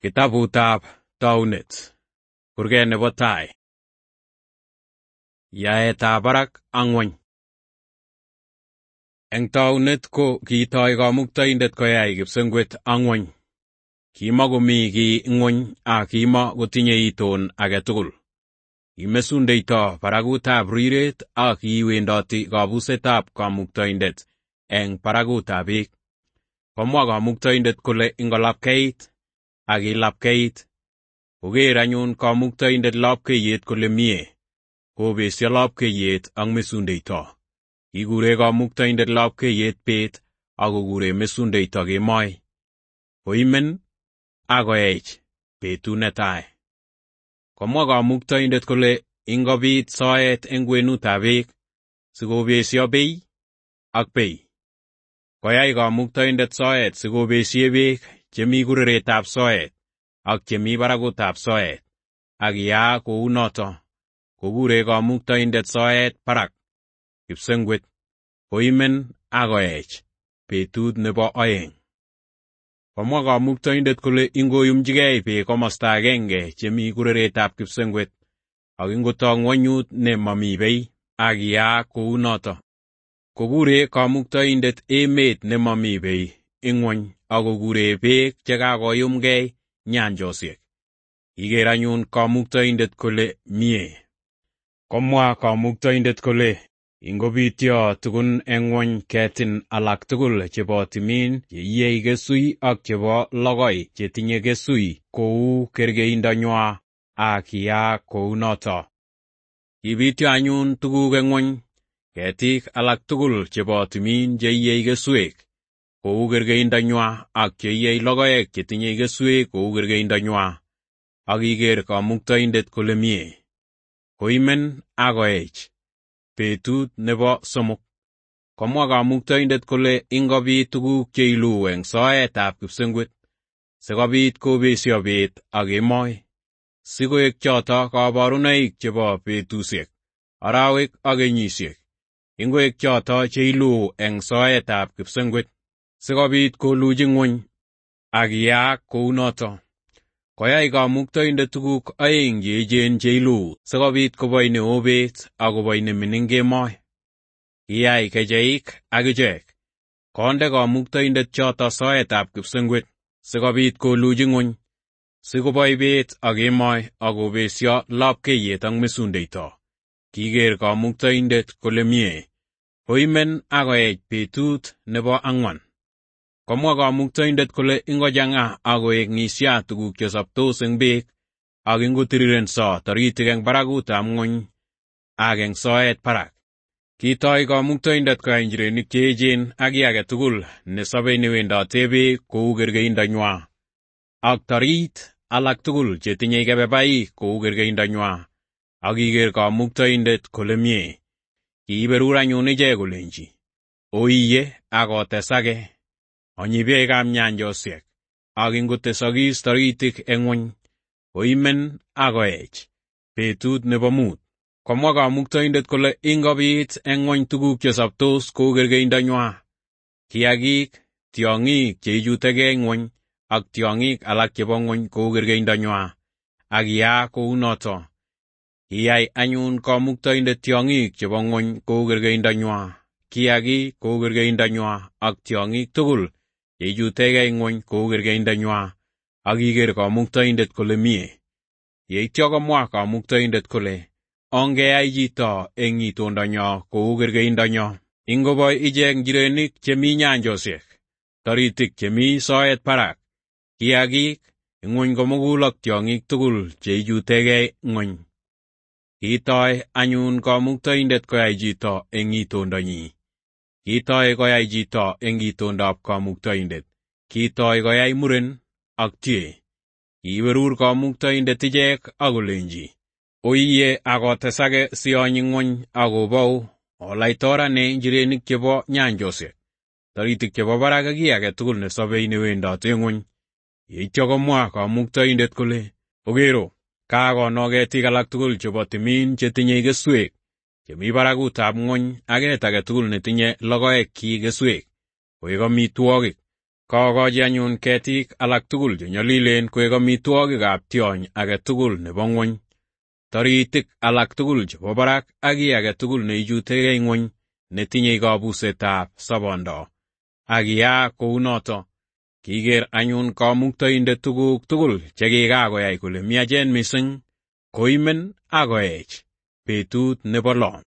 Kitabutab Taunet, kurget nebo tai. Yaetab barak ak ng'wony. Eng taunet ko kitoi Kamuktaindet koyai kipsengwet ak ng'wony. Kimakomi kiy ng'wony ak kimakotinye iton age tugul. Kimesundeito barakutab riret ak kiwendoti kabusetab Kamuktaindet eng barakutab beek. Komwa Kamuktaindet kole ingolapkeit ak ilapkeit. Koker anyun Kamuktaindet lapkeiyet kole mie, kobesio lapkeiyet ak mesundeito. Kikure Kamuktaindet lapkeiyet beet ak kokure mesundeito kemoi. Koimen ak koech betut netai. Komwa Kamuktaindet kole ingobit soet eng kwenutab beek, sikobesio bei ak bei. Koyai Kamuktaindet soet sikobesie beek chemi kureretab soet ak chemi barakutab soet, ak kiyaa kou noto, kokure Kamuktaindet soet barak kipsengwet, koimen ak koech betut nebo oeng. Komwa Kamuktaindet kole ingoyumchigei beek komosta agenge chemi kureretab kipsengwet, ak ingotoo ng'wonyut ne mami bei, ak kiyaa kou noto, kokure Kamuktaindet emet ne mami bei ing'wony, ak kokure beek chekakoyumgei nyanjosiek. Kiker anyun Kamuktaindet kole mie. Komwa Kamuktaindet kole ingobityo tugun eng ng'wony ketin alak tugul chebo timin cheiyei kesui ak chebo logoi chetinye kesui kou kergeindonywa, ak kiyaa kou noto. Kibityo anyun tuguk eng ng'wony, ketik alak tugul chebo timin cheiyei keswek kou kergeindonywa ak cheiyei logoek chetinye keswek kou kergeindonywa, ak kiker Kamuktaindet kole mie. Koimen ak koech betut nebo somok. Komwa Kamuktaindet kole ingobit tuguk cheiluu eng soetab kipsengwet, sikobit kobesio beet ak kemoi, sikoek choto kabarunoik chebo betusiek, arawek ak kenyisiek, ingoek choto cheiluu eng soetab kipsengwet, sikobit koluchi ng'wony, ak kiyaak kou noto. Koyai Kamuktaindet tuguk oeng cheechen cheiluu sikobit koboi neoo beet ak koboi nemining kemoi. Kiyai kecheik akichek, konde Kamuktaindet choto soetab kipsengwet, sikobit koluchi ng'wony, sikoboi beet ak kemoi ak kobesio lapkeiyet ak mesundeito. Kiker Kamuktaindet kole mie. Koimen ak koech betut nebo ang'wan. Komwa Kamuktaindet kole ingochang'a ak koek ng'isiat tuguk chesoptos eng beek, ak ingotirirenso taritik eng barakutab ng'wony ak eng soet barak. Kitoi Kamuktaindet koyai nchirenik cheechen ak kiy age tugul nesobei newendote beek kou kergeindonywa, ak tarit alak tugul chetinye kebebaik kou kergeindonywa, ak kiker Kamuktaindet kole mie. Kiiberur anyun ichek kolenji, oiye ak otesake, onyi beekab nyanjosiek, ak ingotesokis taritik eng ng'wony, koimen ak koech betut nebo mut. Komwa Kamuktaindet kole ingobit eng ng'wony tuguk chesoptos kou kergeindonywa, kiagik, tiong'ik cheichutegei ng'wony, ak tiong'ik alak chebo ng'wony kou kergeindonywa, ak kiyaa kou noto. Kiyai anyun Kamuktaindet tiong'ik chebo ng'wony kou kergeindonywa, kiagik kou kergeindonywa, ak tiong'ik tugul cheichutegei ng'wony kou kergeindonywa, ak kiker Kamuktaindet kole mie. Yeityo komwa Kamuktaindet kole ongeyai chito eng itondonyo kou kergeindonyo, ingoboi ichek nchirenik chemi nyanjosiek, taritik chemi soet barak, kiagik, ng'wony komugul ak tiong'ik tugul cheichutegei ng'wony. Kitoi anyun Kamuktaindet koyai chito eng itondonyi. Kitoi koyai chito eng itondab Kamuktaindet. Kitoi koyai muren ak tie. Kiiberur Kamuktaindet ichek akolenji, oiye ak otesake sionyi ng'wony akobou, olaitorane nchirenik chebo nyanjosiek, taritik chebo barak ak kiy age tugul nesobei newendote ng'wony. Yeityo komwa Kamuktaindet kole, okero, kakono ketik alak tugul chebo timin chetinye keswek, chemi barakutab ng'wony ak ket age tugul netinye logoekchi keswek, koek amitwogik, Kakochi anyun ketik alak tugul che nyalilen koek amitwogikab tiony age tugul nebo ng'ony, taritik alak tugul chebo barak ak kiy age tugul neichutegei ng'ony netinye kabusetab sobondo. Ak kiyaak kounoto. Kiker anyun Kamuktaindet tuguk tugul che kikakoyai kole miachen mising, koimen ak koech betut nebo lo.